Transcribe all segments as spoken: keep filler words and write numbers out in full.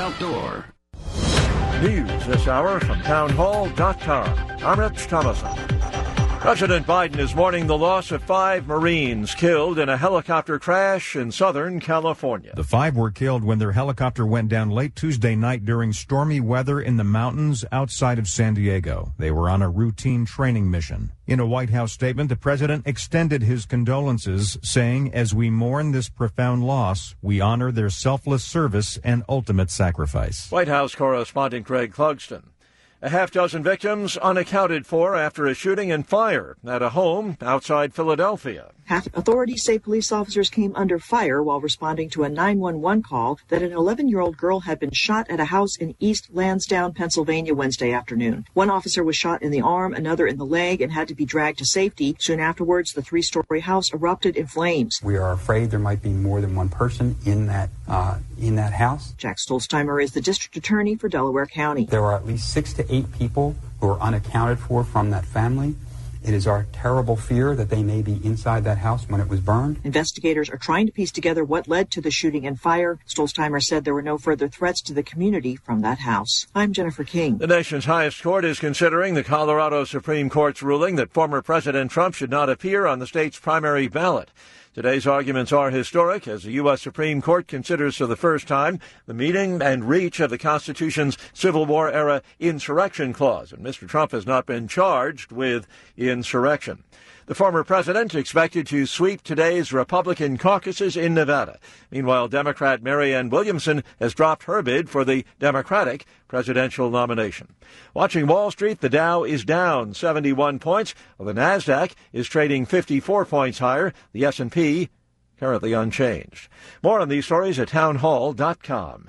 Outdoor. News this hour from town hall dot com. I'm Rich Thomason. President Biden is mourning the loss of five Marines killed in a helicopter crash in Southern California. The five were killed when their helicopter went down late Tuesday night during stormy weather in the mountains outside of San Diego. They were on a routine training mission. In a White House statement, the president extended his condolences, saying, "As we mourn this profound loss, we honor their selfless service and ultimate sacrifice." White House correspondent Greg Clugston. A half dozen victims unaccounted for after a shooting and fire at a home outside Philadelphia. Authorities say police officers came under fire while responding to a nine one one call that an eleven-year-old girl had been shot at a house in East Lansdowne, Pennsylvania, Wednesday afternoon. One officer was shot in the arm, another in the leg, and had to be dragged to safety. Soon afterwards, the three-story house erupted in flames. We are afraid there might be more than one person in that uh, in that house. Jack Stolzheimer is the district attorney for Delaware County. There are at least six to eight people who are unaccounted for from that family. It is our terrible fear that they may be inside that house when it was burned. Investigators are trying to piece together what led to the shooting and fire. Stolzheimer said there were no further threats to the community from that house. I'm Jennifer King. The nation's highest court is considering the Colorado Supreme Court's ruling that former President Trump should not appear on the state's primary ballot. Today's arguments are historic as the U S. Supreme Court considers for the first time the meaning and reach of the Constitution's Civil War-era insurrection clause, and Mister Trump has not been charged with insurrection. The former president expected to sweep today's Republican caucuses in Nevada. Meanwhile, Democrat Marianne Williamson has dropped her bid for the Democratic presidential nomination. Watching Wall Street, the Dow is down seventy-one points, while the NASDAQ is trading fifty-four points higher. The S and P currently unchanged. More on these stories at town hall dot com.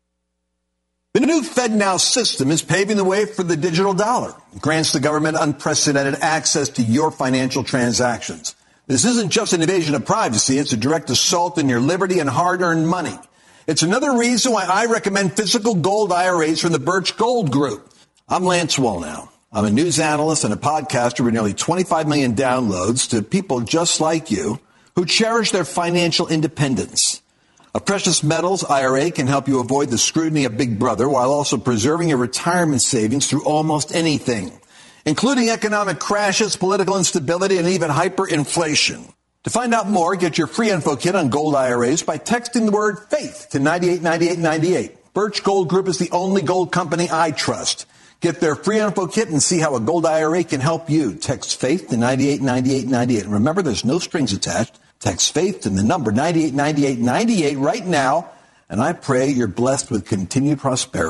The new FedNow system is paving the way for the digital dollar. It grants the government unprecedented access to your financial transactions. This isn't just an invasion of privacy. It's a direct assault on your liberty and hard-earned money. It's another reason why I recommend physical gold I R As from the Birch Gold Group. I'm Lance Wallnow. I'm a news analyst and a podcaster with nearly twenty-five million downloads to people just like you who cherish their financial independence. A precious metals I R A can help you avoid the scrutiny of Big Brother while also preserving your retirement savings through almost anything, including economic crashes, political instability, and even hyperinflation. To find out more, get your free info kit on gold I R As by texting the word FAITH to nine eight nine eight nine eight. Birch Gold Group is the only gold company I trust. Get their free info kit and see how a gold I R A can help you. Text FAITH to nine eight nine eight nine eight. And remember, there's no strings attached. Text FAITH to the number nine eight nine eight nine eight right now, and I pray you're blessed with continued prosperity.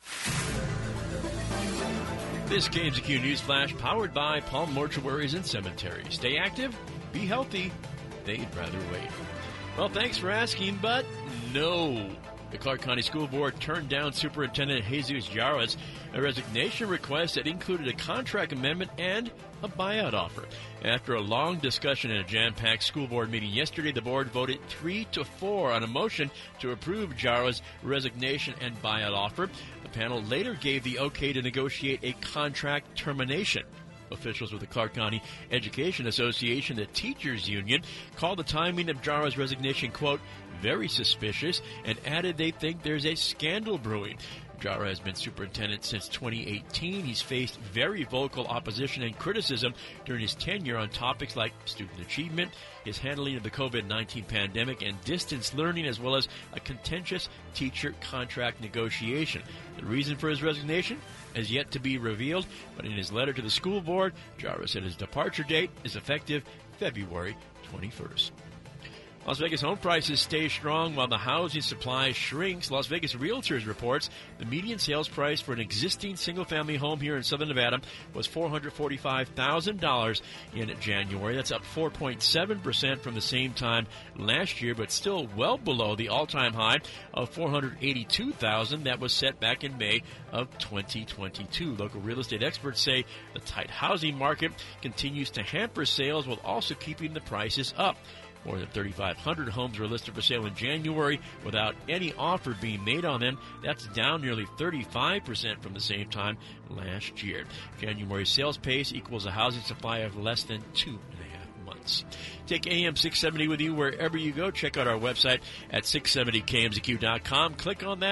This K M Z Q News Flash powered by Palm Mortuaries and Cemeteries. Stay active, be healthy, they'd rather wait. Well, thanks for asking, but no. The Clark County School Board turned down Superintendent Jesus Jaras' a resignation request that included a contract amendment and a buyout offer. After a long discussion in a jam-packed school board meeting yesterday, the board voted three to four on a motion to approve Jaras' resignation and buyout offer. The panel later gave the okay to negotiate a contract termination. Officials with the Clark County Education Association, the teachers union, called the timing of Jaras' resignation, quote, very suspicious, and added they think there's a scandal brewing. Jara has been superintendent since twenty eighteen. He's faced very vocal opposition and criticism during his tenure on topics like student achievement, his handling of the covid nineteen pandemic, and distance learning, as well as a contentious teacher contract negotiation. The reason for his resignation has yet to be revealed, but in his letter to the school board, Jara said his departure date is effective February twenty-first. Las Vegas home prices stay strong while the housing supply shrinks. Las Vegas Realtors reports the median sales price for an existing single-family home here in Southern Nevada was four hundred forty-five thousand dollars in January. That's up four point seven percent from the same time last year, but still well below the all-time high of four hundred eighty-two thousand dollars that was set back in May of twenty twenty-two. Local real estate experts say the tight housing market continues to hamper sales while also keeping the prices up. More than thirty-five hundred homes were listed for sale in January without any offer being made on them. That's down nearly thirty-five percent from the same time last year. January sales pace equals a housing supply of less than two and a half months. Take A M six seventy with you wherever you go. Check out our website at six seventy K M Z Q dot com. Click on that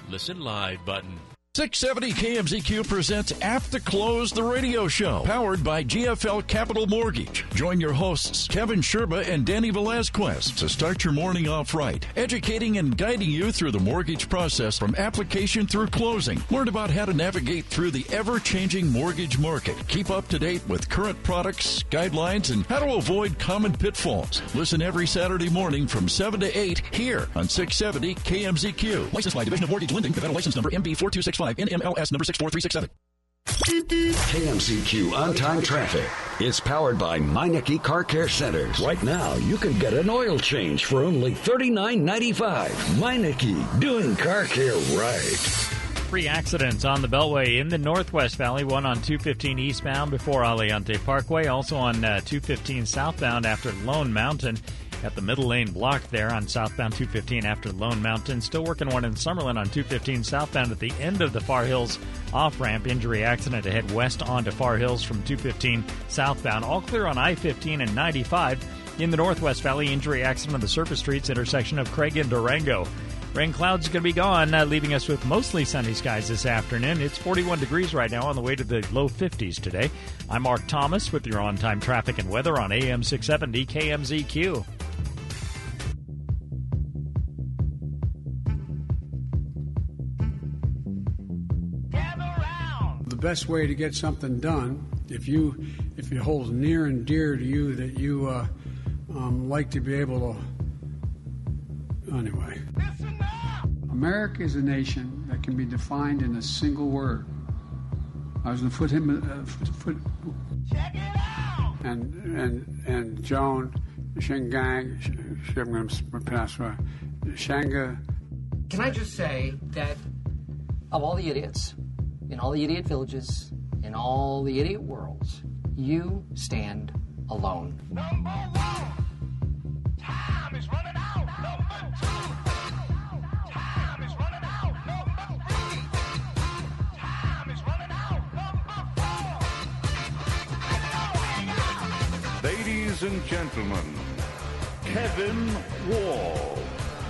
Listen Live button. six seventy K M Z Q presents After Close, the radio show, powered by G F L Capital Mortgage. Join your hosts, Kevin Sherba and Danny Velazquez, to start your morning off right, educating and guiding you through the mortgage process from application through closing. Learn about how to navigate through the ever-changing mortgage market. Keep up to date with current products, guidelines, and how to avoid common pitfalls. Listen every Saturday morning from seven to eight here on six seventy K M Z Q. Licensed by Division of Mortgage Lending. Federal license number M B four two six five. N M L S number six four three six seven. K M Z Q on-time traffic is powered by Meineke Car Care Centers. Right now, you can get an oil change for only thirty-nine ninety-five. Meineke, doing car care right. Three accidents on the Beltway in the Northwest Valley, one on two fifteen eastbound before Aliante Parkway, also on uh, two fifteen southbound after Lone Mountain. Got the middle lane blocked there on southbound two fifteen after Lone Mountain. Still working one in Summerlin on two fifteen southbound at the end of the Far Hills off-ramp. Injury accident to head west onto Far Hills from two fifteen southbound. All clear on I fifteen and ninety-five. In the Northwest Valley, injury accident on the surface streets intersection of Craig and Durango. Rain clouds are going to be gone, uh, leaving us with mostly sunny skies this afternoon. It's forty-one degrees right now, on the way to the low fifties today. I'm Mark Thomas with your on-time traffic and weather on A M six seventy K M Z Q. The best way to get something done, if you if it holds near and dear to you that you uh, um, like to be able to. Anyway, America is a nation that can be defined in a single word. I was going to put him uh, foot, foot. Check it out. And and and Joan Shengang, I'm going to pronounce right. Shanga. Can I just say that of all the idiots in all the idiot villages, in all the idiot worlds, you stand alone. Number one, time is running out. Number two, time is running out. Number three, time is running out. Number four. Ladies and gentlemen, Kevin Wall.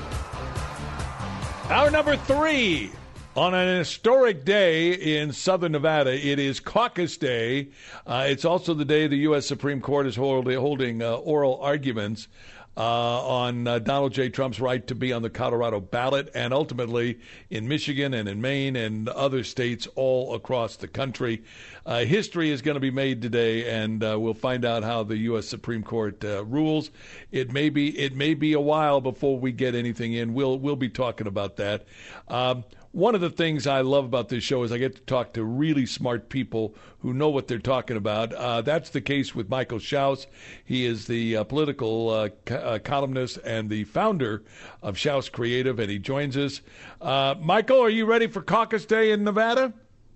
Hour number three. On an historic day in Southern Nevada, it is Caucus Day. Uh, it's also the day the U S Supreme Court is hold, holding uh, oral arguments uh, on uh, Donald J. Trump's right to be on the Colorado ballot, and ultimately in Michigan and in Maine and other states all across the country. Uh, history is going to be made today, and uh, we'll find out how the U S Supreme Court uh, rules. It may be it may be a while before we get anything in. We'll we'll be talking about that. Um, One of the things I love about this show is I get to talk to really smart people who know what they're talking about. Uh, that's the case with Michael Schaus. He is the uh, political uh, co- uh, columnist and the founder of Schaus Creative, and he joins us. Uh, Michael, are you ready for Caucus Day in Nevada?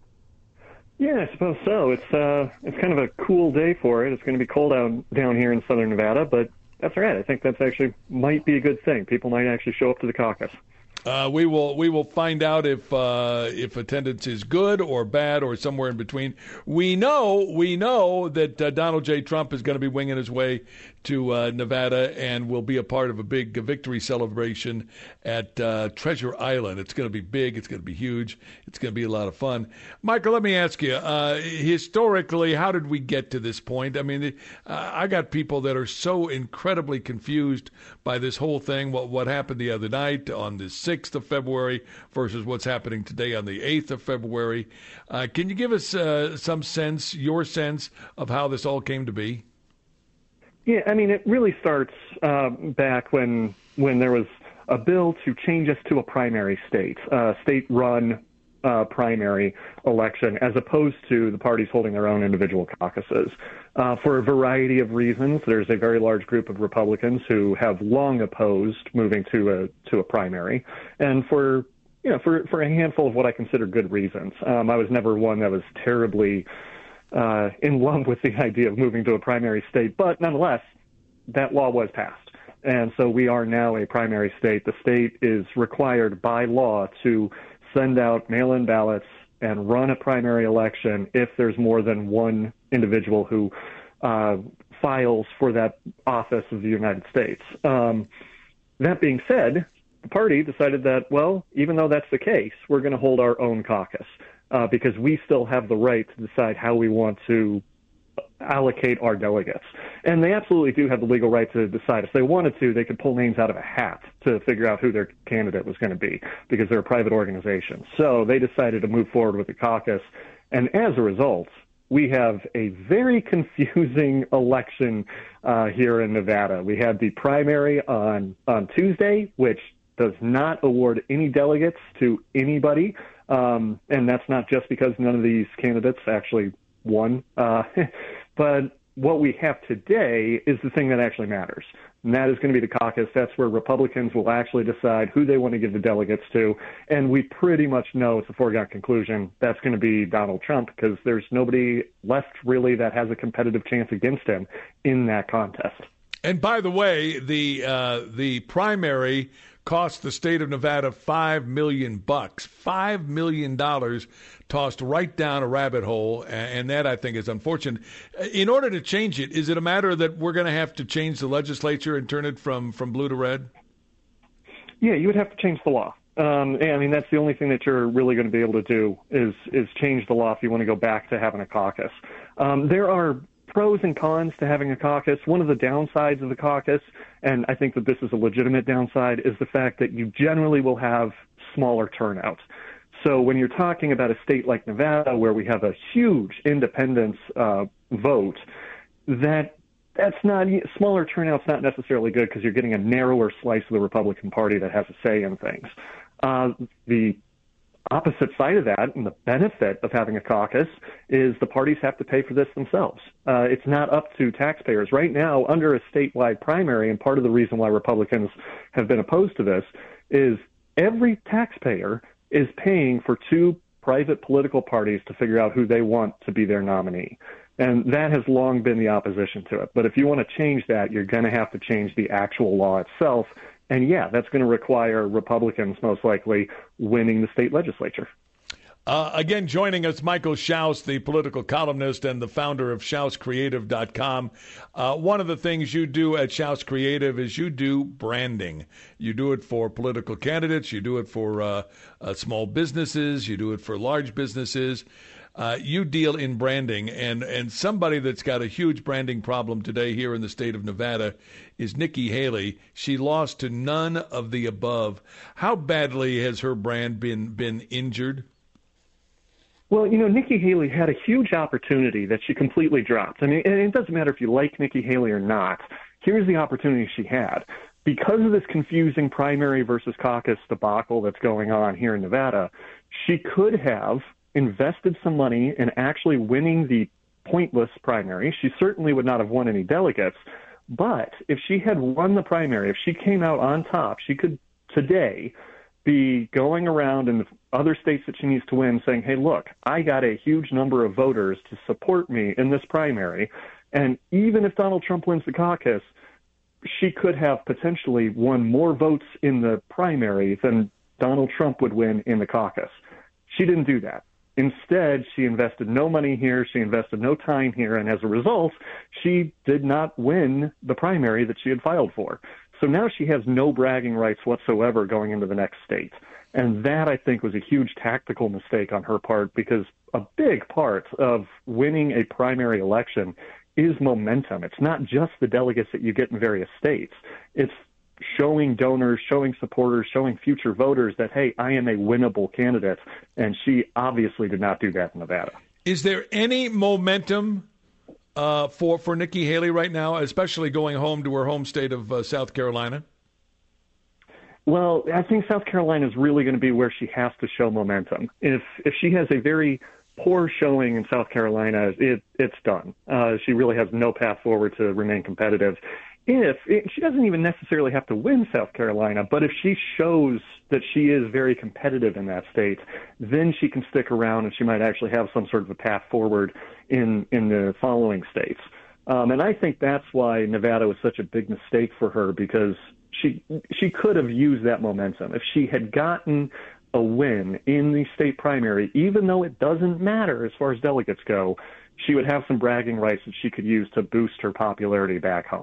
Yeah, I suppose so. It's uh, it's kind of a cool day for it. It's going to be cold out down here in Southern Nevada, but that's all right. I think that's actually might be a good thing. People might actually show up to the caucus. Uh, we will we will find out if uh, if attendance is good or bad or somewhere in between. We know we know that uh, Donald J. Trump is going to be winging his way to uh, Nevada and will be a part of a big victory celebration at uh, Treasure Island. It's going to be big. It's going to be huge. It's going to be a lot of fun. Michael, let me ask you, uh, historically, how did we get to this point? I mean, uh, I got people that are so incredibly confused by this whole thing, what, what happened the other night on the sixth of February versus what's happening today on the eighth of February. Uh, can you give us uh, some sense, your sense, of how this all came to be? Yeah, I mean, it really starts uh, back when when there was a bill to change us to a primary state, uh, state-run uh, primary election, as opposed to the parties holding their own individual caucuses. Uh, for a variety of reasons, there's a very large group of Republicans who have long opposed moving to a to a primary, and for you know for for a handful of what I consider good reasons. Um, I was never one that was terribly Uh, in love with the idea of moving to a primary state, but nonetheless, that law was passed. And so we are now a primary state. The state is required by law to send out mail-in ballots and run a primary election if there's more than one individual who uh, files for that office of the United States. Um, that being said, the party decided that, well, even though that's the case, we're going to hold our own caucus uh, because we still have the right to decide how we want to allocate our delegates. And they absolutely do have the legal right to decide. If they wanted to, they could pull names out of a hat to figure out who their candidate was going to be because they're a private organization. So they decided to move forward with the caucus. And as a result, we have a very confusing election uh, here in Nevada. We had the primary on, on Tuesday, which does not award any delegates to anybody. Um, and that's not just because none of these candidates actually won. Uh, but what we have today is the thing that actually matters. And that is going to be the caucus. That's where Republicans will actually decide who they want to give the delegates to. And we pretty much know it's a foregone conclusion that's going to be Donald Trump because there's nobody left really that has a competitive chance against him in that contest. And by the way, the uh, the primary cost the state of Nevada five million bucks, five million dollars tossed right down a rabbit hole, and that I think is unfortunate. In order to change it, is it a matter that we're going to have to change the legislature and turn it from, from blue to red? Yeah, you would have to change the law. Um, I mean, that's the only thing that you're really going to be able to do is is change the law if you want to go back to having a caucus. Um, there are pros and cons to having a caucus. One of the downsides of the caucus, and I think that this is a legitimate downside, is the fact that you generally will have smaller turnout. So when you're talking about a state like Nevada, where we have a huge independence uh, vote, that that's not smaller turnout's not necessarily good because you're getting a narrower slice of the Republican Party that has a say in things. Uh, the opposite side of that, and the benefit of having a caucus, is the parties have to pay for this themselves. Uh, it's not up to taxpayers. Right now, under a statewide primary, and part of the reason why Republicans have been opposed to this, is every taxpayer is paying for two private political parties to figure out who they want to be their nominee. And that has long been the opposition to it. But if you want to change that, you're going to have to change the actual law itself. And yeah, that's going to require Republicans most likely winning the state legislature. Uh, again, joining us, Michael Schaus, the political columnist and the founder of Schaus Creative dot com. Uh, one of the things you do at Schaus Creative is you do branding. You do it for political candidates. You do it for uh, uh, small businesses. You do it for large businesses. Uh, you deal in branding, and, and somebody that's got a huge branding problem today here in the state of Nevada is Nikki Haley. She lost to none of the above. How badly has her brand been been injured? Well, you know, Nikki Haley had a huge opportunity that she completely dropped. I mean, and it doesn't matter if you like Nikki Haley or not. Here's the opportunity she had. Because of this confusing primary versus caucus debacle that's going on here in Nevada, she could have invested some money in actually winning the pointless primary. She certainly would not have won any delegates. But if she had won the primary, if she came out on top, she could today be going around in the other states that she needs to win saying, hey, look, I got a huge number of voters to support me in this primary. And even if Donald Trump wins the caucus, she could have potentially won more votes in the primary than Donald Trump would win in the caucus. She didn't do that. Instead, she invested no money here. She invested no time here. And as a result, she did not win the primary that she had filed for. So now she has no bragging rights whatsoever going into the next state. And that, I think, was a huge tactical mistake on her part, because a big part of winning a primary election is momentum. It's not just the delegates that you get in various states. It's showing donors, showing supporters, showing future voters that, hey, I am a winnable candidate. And she obviously did not do that in Nevada. Is there any momentum uh, for, for Nikki Haley right now, especially going home to her home state of uh, South Carolina? Well, I think South Carolina is really going to be where she has to show momentum. If if she has a very poor showing in South Carolina, it, it's done. Uh, she really has no path forward to remain competitive. If it, she doesn't even necessarily have to win South Carolina, but if she shows that she is very competitive in that state, then she can stick around and she might actually have some sort of a path forward in, in the following states. Um, and I think that's why Nevada was such a big mistake for her, because she she could have used that momentum. If she had gotten a win in the state primary, even though it doesn't matter as far as delegates go, she would have some bragging rights that she could use to boost her popularity back home.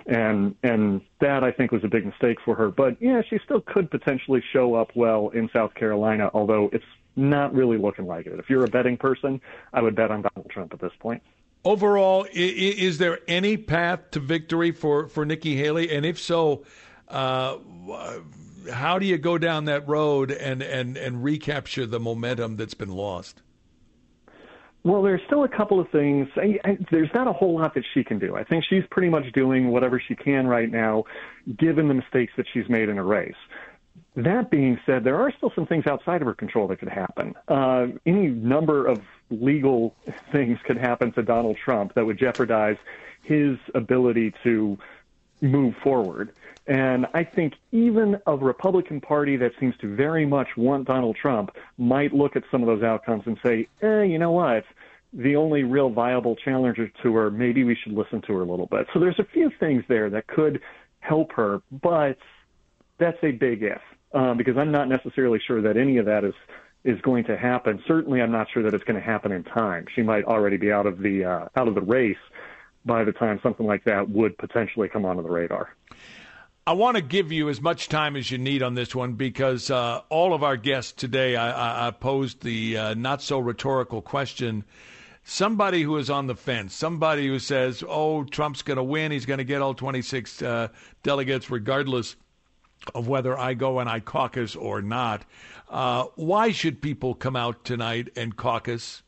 And and that, I think, was a big mistake for her. But, yeah, she still could potentially show up well in South Carolina, although it's not really looking like it. If you're a betting person, I would bet on Donald Trump at this point. Overall, is there any path to victory for, for Nikki Haley? And if so, uh, how do you go down that road and, and, and recapture the momentum that's been lost? Well, there's still a couple of things. I, I, there's not a whole lot that she can do. I think she's pretty much doing whatever she can right now, given the mistakes that she's made in a race. That being said, there are still some things outside of her control that could happen. Uh, any number of legal things could happen to Donald Trump that would jeopardize his ability to move forward. And I think even a Republican Party that seems to very much want Donald Trump might look at some of those outcomes and say, eh, you know what? The only real viable challenger to her, maybe we should listen to her a little bit. So there's a few things there that could help her, but that's a big if, um, because I'm not necessarily sure that any of that is is going to happen. Certainly, I'm not sure that it's going to happen in time. She might already be out of the uh, out of the race by the time something like that would potentially come onto the radar. I want to give you as much time as you need on this one because uh, all of our guests today, I, I, I posed the uh, not-so-rhetorical question. Somebody who is on the fence, somebody who says, oh, Trump's going to win, he's going to get all twenty-six uh, delegates regardless of whether I go and I caucus or not. Uh, why should people come out tonight and caucus?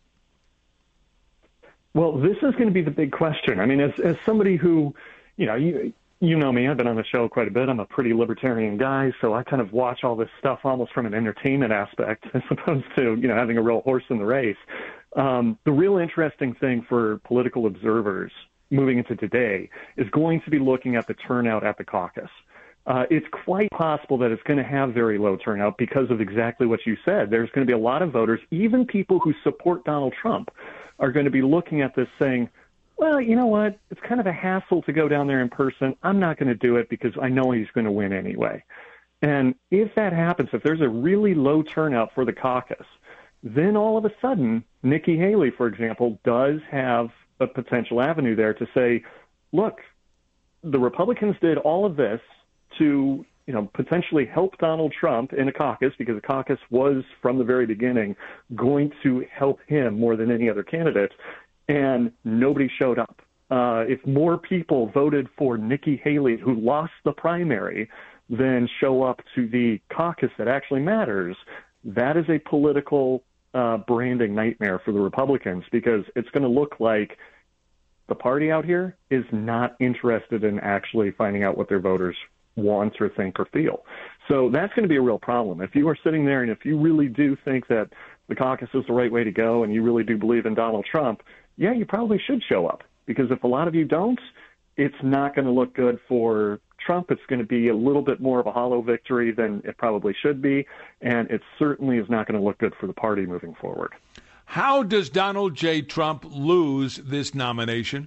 Well, this is going to be the big question. I mean, as as somebody who, you know, you you know me, I've been on the show quite a bit. I'm a pretty libertarian guy, so I kind of watch all this stuff almost from an entertainment aspect as opposed to, you know, having a real horse in the race. Um, the real interesting thing for political observers moving into today is going to be looking at the turnout at the caucus. Uh, it's quite possible that it's going to have very low turnout because of exactly what you said. There's going to be a lot of voters, even people who support Donald Trump, are going to be looking at this saying, well, you know what? It's kind of a hassle to go down there in person. I'm not going to do it because I know he's going to win anyway. And if that happens, if there's a really low turnout for the caucus, then all of a sudden, Nikki Haley, for example, does have a potential avenue there to say, look, the Republicans did all of this to, you know, potentially help Donald Trump in a caucus because the caucus was from the very beginning going to help him more than any other candidate. And nobody showed up. Uh, if more people voted for Nikki Haley, who lost the primary, than show up to the caucus that actually matters, that is a political uh, branding nightmare for the Republicans because it's going to look like the party out here is not interested in actually finding out what their voters want or think or feel. So that's going to be a real problem. If you are sitting there and if you really do think that the caucus is the right way to go and you really do believe in Donald Trump, yeah, you probably should show up because if a lot of you don't, it's not going to look good for Trump. It's going to be a little bit more of a hollow victory than it probably should be, and it certainly is not going to look good for the party moving forward. How does Donald J. Trump lose this nomination?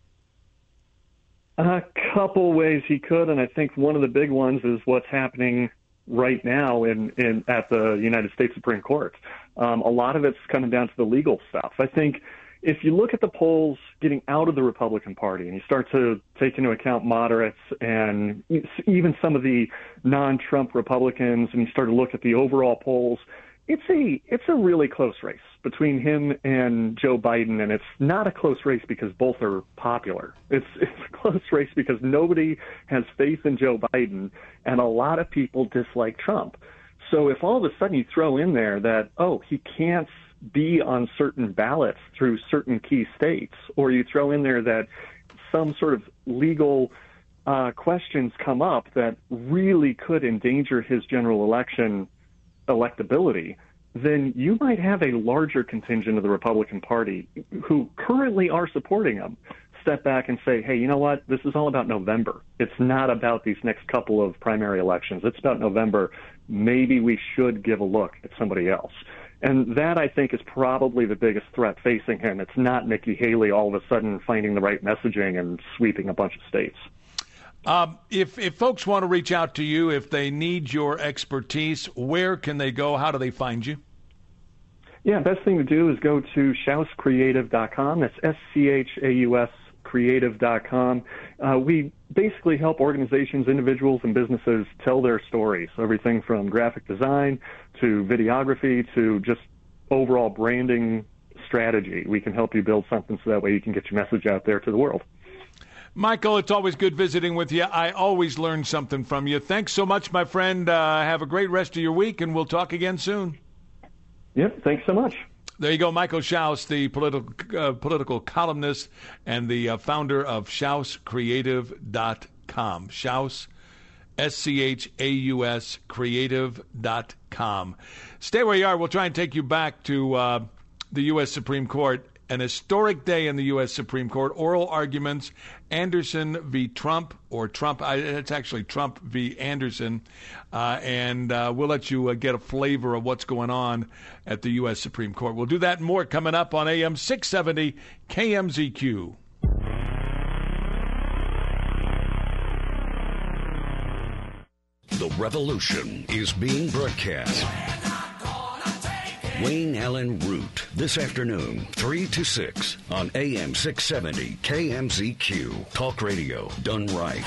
A couple ways he could, and I think one of the big ones is what's happening right now in, in at the United States Supreme Court. Um, a lot of it's coming down to the legal stuff. I think if you look at the polls getting out of the Republican Party and you start to take into account moderates and even some of the non-Trump Republicans and you start to look at the overall polls, it's a it's a really close race between him and Joe Biden, and it's not a close race because both are popular. It's it's a close race because nobody has faith in Joe Biden, and a lot of people dislike Trump. So if all of a sudden you throw in there that, oh, he can't be on certain ballots through certain key states, or you throw in there that some sort of legal uh, questions come up that really could endanger his general election electability, then you might have a larger contingent of the Republican Party who currently are supporting him step back and say, hey, you know what? This is all about November. It's not about these next couple of primary elections. It's about November. Maybe we should give a look at somebody else. And that, I think, is probably the biggest threat facing him. It's not Nikki Haley all of a sudden finding the right messaging and sweeping a bunch of states. Um, if, if folks want to reach out to you, if they need your expertise, where can they go? How do they find you? Yeah, best thing to do is go to schaus creative dot com. That's S C H A U S creative dot com. Uh, we basically help organizations, individuals, and businesses tell their stories, everything from graphic design to videography to just overall branding strategy. We can help you build something so that way you can get your message out there to the world. Michael, it's always good visiting with you. I always learn something from you. Thanks so much, my friend. Uh, have a great rest of your week, and we'll talk again soon. Yep, thanks so much. There you go, Michael Schaus, the political uh, political columnist and the uh, founder of Schaus Creative dot com. Schaus, S C H A U S, Creative dot com. Stay where you are. We'll try and take you back to uh, the U S Supreme Court. An historic day in the U S Supreme Court. Oral arguments, Anderson v. Trump, or Trump, it's actually Trump v. Anderson. Uh, and uh, we'll let you uh, get a flavor of what's going on at the U S Supreme Court. We'll do that and more coming up on A M six seventy K M Z Q. The revolution is being broadcast. Wayne Allen Root, this afternoon, three to six on A M six seventy K M Z Q. Talk radio done right.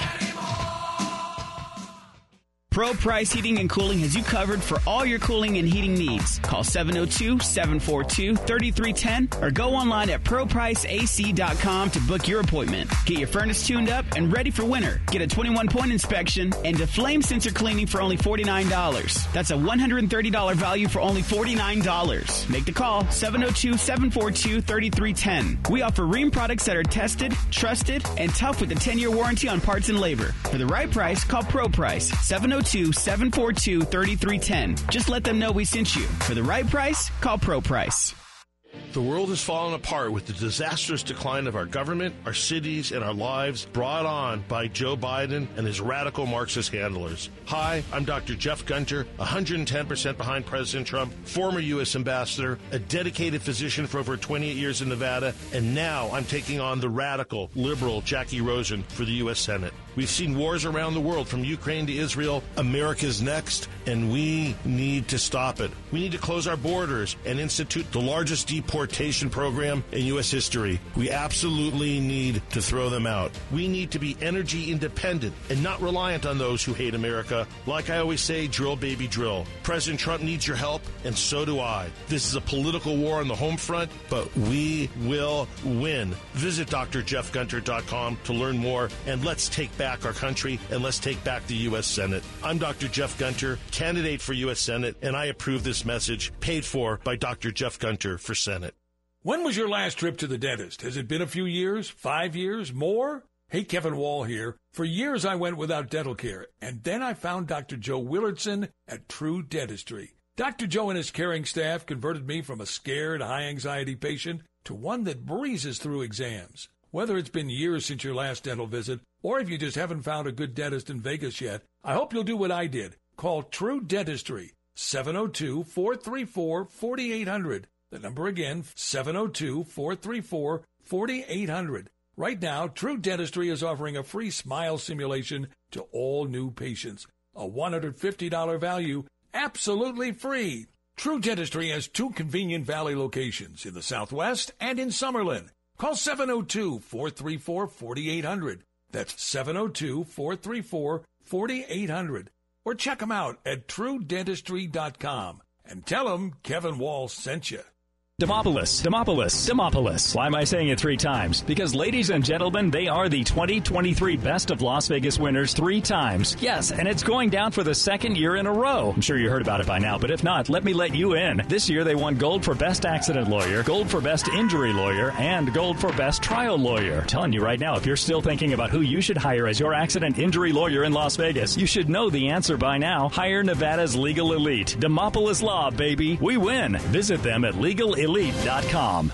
Pro Price Heating and Cooling has you covered for all your cooling and heating needs. Call seven oh two, seven four two, three three one oh or go online at pro price A C dot com to book your appointment. Get your furnace tuned up and ready for winter. Get a twenty-one point inspection and a flame sensor cleaning for only forty-nine dollars. That's a one hundred thirty dollars value for only forty-nine dollars. Make the call, seven oh two, seven four two, three three one oh. We offer Rheem products that are tested, trusted, and tough with a ten-year warranty on parts and labor. For the right price, call Pro Price, seven oh two, seven four two, three three one oh. Just let them know we sent you. For the right price, call Pro Price. The world has fallen apart with the disastrous decline of our government, our cities, and our lives brought on by Joe Biden and his radical Marxist handlers. Hi, I'm Doctor Jeff Gunter, one hundred ten percent behind President Trump, former U S ambassador, a dedicated physician for over twenty-eight years in Nevada, and now I'm taking on the radical, liberal Jackie Rosen for the U S Senate. We've seen wars around the world, from Ukraine to Israel. America's next, and we need to stop it. We need to close our borders and institute the largest deportation program in U S history. We absolutely need to throw them out. We need to be energy independent and not reliant on those who hate America. Like I always say, drill, baby, drill. President Trump needs your help, and so do I. This is a political war on the home front, but we will win. Visit D R Jeff Gunter dot com to learn more, and let's take back our country, and let's take back the U S Senate. I'm Doctor Jeff Gunter, candidate for U S Senate, and I approve this message, paid for by Doctor Jeff Gunter for Senate. When was your last trip to the dentist? Has it been a few years? Five years? More? Hey, Kevin Wall here. For years I went without dental care, and then I found Doctor Joe Willardson at True Dentistry. Doctor Joe and his caring staff converted me from a scared, high-anxiety patient to one that breezes through exams. Whether it's been years since your last dental visit, or if you just haven't found a good dentist in Vegas yet, I hope you'll do what I did. Call True Dentistry, seven oh two, four three four, four eight zero zero. The number again, seven oh two, four three four, four eight zero zero. Right now, True Dentistry is offering a free smile simulation to all new patients. A one hundred fifty dollars value, absolutely free. True Dentistry has two convenient Valley locations in the Southwest and in Summerlin. Call seven oh two, four three four, four eight zero zero. That's seven oh two, four three four, four eight zero zero. Or check them out at true dentistry dot com and tell them Kevin Wall sent you. Demopolis, Demopolis, Demopolis. Why am I saying it three times? Because, ladies and gentlemen, they are the twenty twenty-three Best of Las Vegas winners three times. Yes, and it's going down for the second year in a row. I'm sure you heard about it by now, but if not, let me let you in. This year they won gold for Best Accident Lawyer, gold for Best Injury Lawyer, and gold for Best Trial Lawyer. I'm telling you right now, if you're still thinking about who you should hire as your accident injury lawyer in Las Vegas, you should know the answer by now. Hire Nevada's Legal Elite. Demopolis Law, baby. We win. Visit them at legal elite dot com.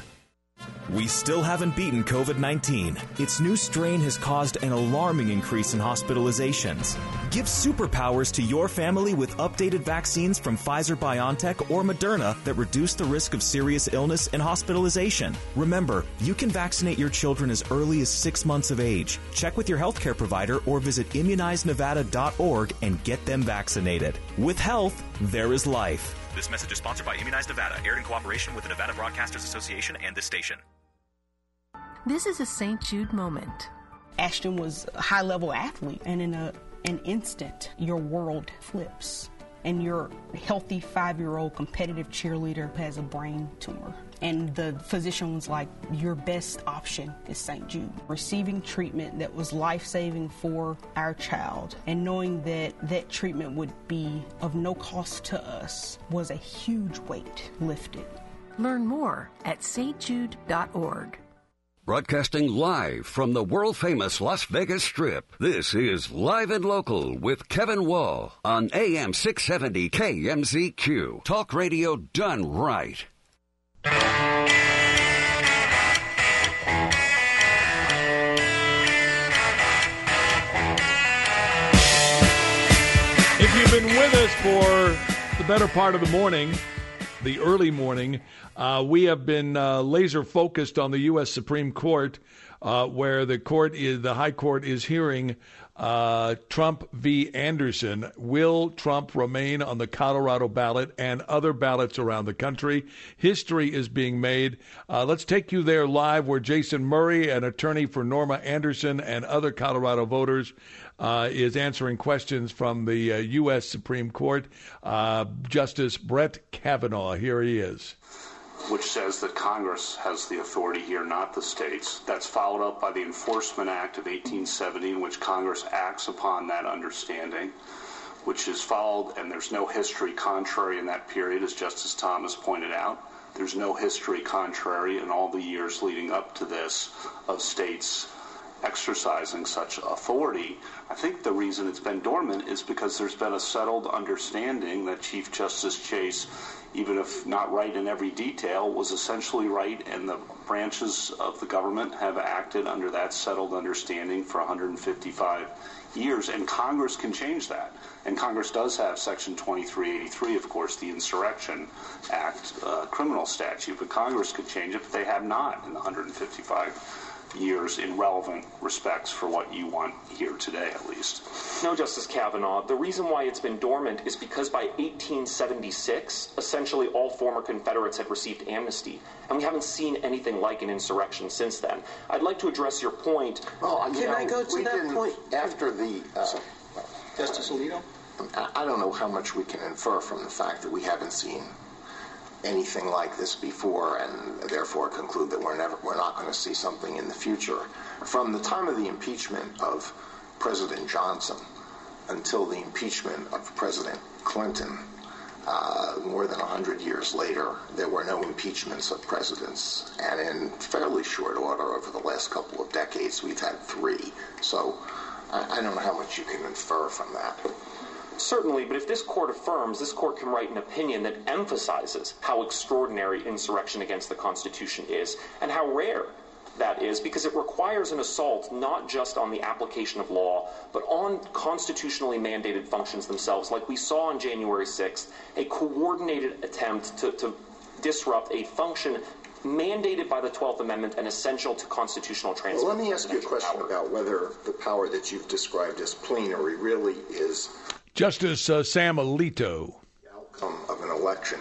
We still haven't beaten COVID nineteen. Its new strain has caused an alarming increase in hospitalizations. Give superpowers to your family with updated vaccines from Pfizer-BioNTech or Moderna that reduce the risk of serious illness and hospitalization. Remember, you can vaccinate your children as early as six months of age. Check with your healthcare provider or visit immunize nevada dot org and get them vaccinated. With health, there is life. This message is sponsored by Immunize Nevada, aired in cooperation with the Nevada Broadcasters Association and this station. This is a Saint Jude moment. Ashton was a high-level athlete, and in a, an instant, your world flips. And your healthy five-year-old competitive cheerleader has a brain tumor. And the physician was like, your best option is Saint Jude. Receiving treatment that was life-saving for our child and knowing that that treatment would be of no cost to us was a huge weight lifted. Learn more at s t jude dot org. Broadcasting live from the world-famous Las Vegas Strip, this is Live and Local with Kevin Wall on A M six seventy K M Z Q. Talk radio done right. If you've been with us for the better part of the morning, the early morning, uh, we have been uh, laser focused on the U S Supreme Court, uh, where the court is, the High Court is hearing uh, Trump v. Anderson. Will Trump remain on the Colorado ballot and other ballots around the country? History is being made. Uh, let's take you there live, where Jason Murray, an attorney for Norma Anderson and other Colorado voters, Uh, is answering questions from the uh, U S Supreme Court. Uh, Justice Brett Kavanaugh, here he is. Which says that Congress has the authority here, not the states. That's followed up by the Enforcement Act of eighteen seventy, in which Congress acts upon that understanding, which is followed, and there's no history contrary in that period, as Justice Thomas pointed out. There's no history contrary in all the years leading up to this of states exercising such authority. I think the reason it's been dormant is because there's been a settled understanding that Chief Justice Chase, even if not right in every detail, was essentially right, and the branches of the government have acted under that settled understanding for one hundred fifty-five years, and Congress can change that. And Congress does have Section twenty-three eighty-three, of course, the Insurrection Act uh, criminal statute, but Congress could change it, but they have not in the one hundred fifty-five years in relevant respects for what you want here today, at least. No, Justice Kavanaugh. The reason why it's been dormant is because by eighteen seventy-six, essentially all former Confederates had received amnesty, and we haven't seen anything like an insurrection since then. I'd like to address your point. Well, you can know, I go to that didn't... point? After the... Uh, Justice Alito? I don't know how much we can infer from the fact that we haven't seen anything like this before, and therefore conclude that we're never we're not going to see something in the future. From the time of the impeachment of President Johnson until the impeachment of President Clinton, uh, more than one hundred years later, there were no impeachments of presidents. And in fairly short order, over the last couple of decades, we've had three. So I, I don't know how much you can infer from that. Certainly, but if this court affirms, this court can write an opinion that emphasizes how extraordinary insurrection against the Constitution is and how rare that is, because it requires an assault not just on the application of law, but on constitutionally mandated functions themselves, like we saw on January sixth, a coordinated attempt to, to disrupt a function mandated by the twelfth Amendment and essential to constitutional transfer. Well, let me ask you a question power. about whether the power that you've described as plenary really is... Justice uh, Sam Alito. The outcome of an election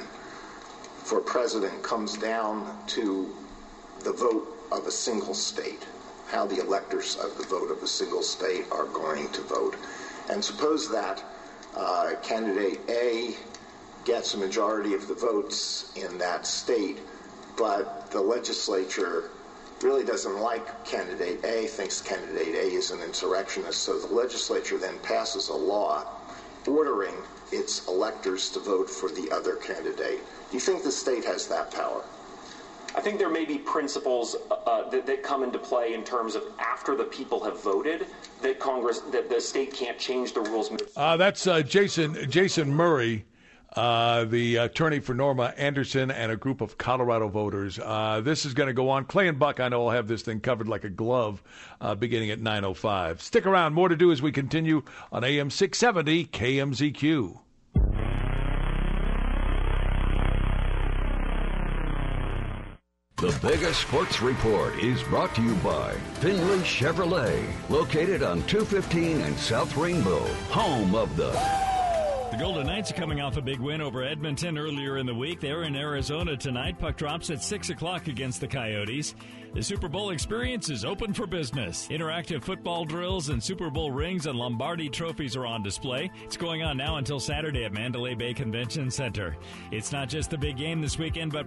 for president comes down to the vote of a single state, how the electors of the vote of a single state are going to vote. And suppose that uh, candidate A gets a majority of the votes in that state, but the legislature really doesn't like candidate A, thinks candidate A is an insurrectionist, so the legislature then passes a law ordering its electors to vote for the other candidate. Do you think the state has that power? I think there may be principles uh, that, that come into play in terms of after the people have voted, that Congress, that the state can't change the rules. Uh, that's uh, Jason Jason Murray, uh, the attorney for Norma Anderson and a group of Colorado voters. Uh, this is going to go on. Clay and Buck, I know, will have this thing covered like a glove uh, beginning at nine oh five. Stick around. More to do as we continue on A M six seventy K M Z Q. The Vegas Sports Report is brought to you by Finley Chevrolet, located on two fifteen and South Rainbow, home of the The Golden Knights are coming off a big win over Edmonton earlier in the week. They're in Arizona tonight. Puck drops at six o'clock against the Coyotes. The Super Bowl experience is open for business. Interactive football drills and Super Bowl rings and Lombardi trophies are on display. It's going on now until Saturday at Mandalay Bay Convention Center. It's not just the big game this weekend, but